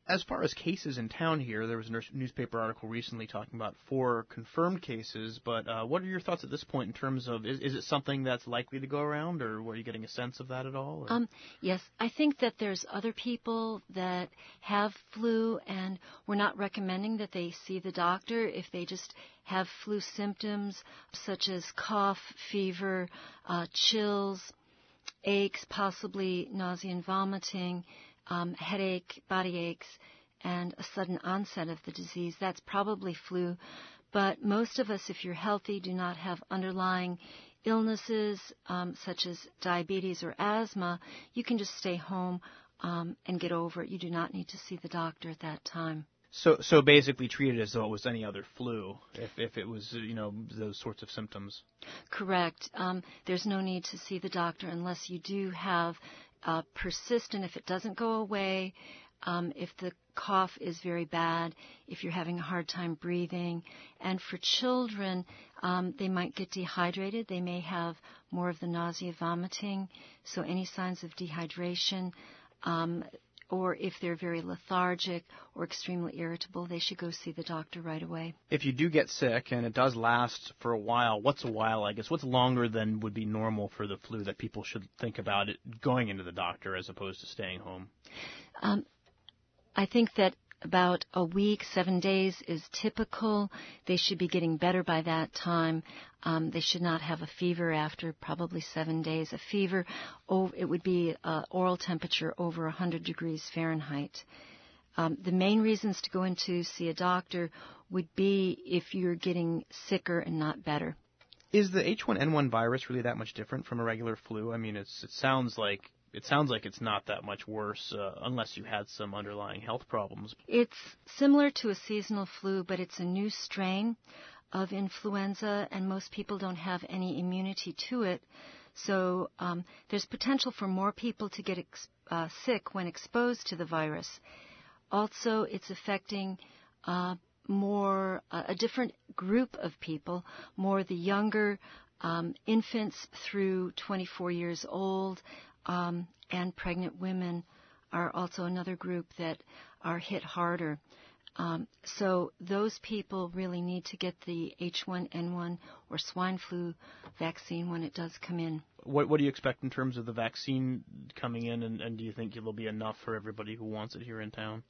As far as cases in town here, there was a newspaper article recently talking about 4 confirmed cases, but what are your thoughts at this point in terms of, is it something that's likely to go around, or were you getting a sense of that at all? Yes, I think that there's other people that have flu, and we're not recommending that they see the doctor if they just have flu symptoms such as cough, fever, chills, aches, possibly nausea and vomiting, headache, body aches, and a sudden onset of the disease. That's probably flu. But most of us, if you're healthy, do not have underlying illnesses such as diabetes or asthma. You can just stay home and get over it. You do not need to see the doctor at that time. So basically treat it as though it was any other flu, if it was, those sorts of symptoms. Correct. There's no need to see the doctor unless you do have persistent, if it doesn't go away, if the cough is very bad, if you're having a hard time breathing. And for children, they might get dehydrated. They may have more of the nausea, vomiting. So any signs of dehydration, or if they're very lethargic or extremely irritable, they should go see the doctor right away. If you do get sick and it does last for a while, what's a while, I guess? What's longer than would be normal for the flu that people should think about it going into the doctor as opposed to staying home? I think that about a week, 7 days is typical. They should be getting better by that time. They should not have a fever after probably 7 days. A fever, it would be oral temperature over 100 degrees Fahrenheit. The main reasons to go in to see a doctor would be if you're getting sicker and not better. Is the H1N1 virus really that much different from a regular flu? I mean, it sounds like it's not that much worse unless you had some underlying health problems. It's similar to a seasonal flu, but it's a new strain of influenza, and most people don't have any immunity to it. So there's potential for more people to get sick when exposed to the virus. Also, it's affecting a different group of people, more the younger infants through 24 years old, and pregnant women are also another group that are hit harder. So those people really need to get the H1N1 or swine flu vaccine when it does come in. What do you expect in terms of the vaccine coming in, and do you think it will be enough for everybody who wants it here in town?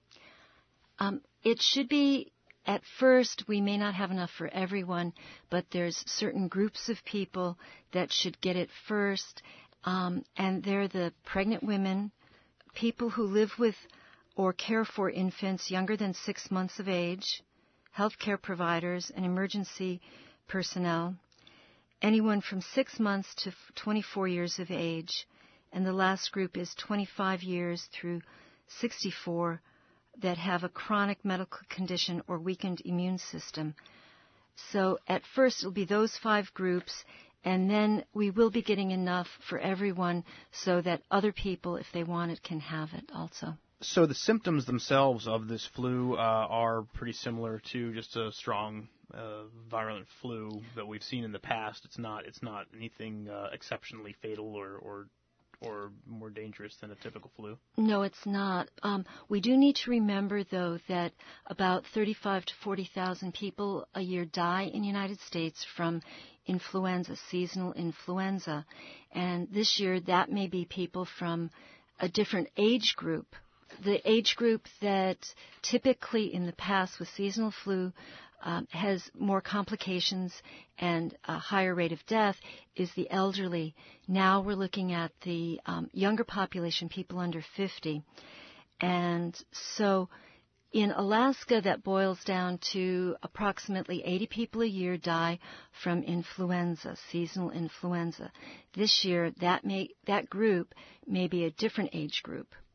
It should be. At first, we may not have enough for everyone, but there's certain groups of people that should get it first, and they're the pregnant women, people who live with or care for infants younger than 6 months of age, healthcare providers and emergency personnel, anyone from 6 months to 24 years of age, and the last group is 25 years through 64 that have a chronic medical condition or weakened immune system. So at first it'll be those 5 groups, and then we will be getting enough for everyone so that other people, if they want it, can have it also. So the symptoms themselves of this flu are pretty similar to just a strong virulent flu that we've seen in the past. It's not anything exceptionally fatal or more dangerous than a typical flu? No, it's not. We do need to remember, though, that about 35 to 40,000 people a year die in the United States from influenza, seasonal influenza. And this year, that may be people from a different age group. The age group that typically in the past with seasonal flu has more complications and a higher rate of death is the elderly. Now we're looking at the younger population, people under 50. And so in Alaska, that boils down to approximately 80 people a year die from influenza, seasonal influenza. This year, that group may be a different age group.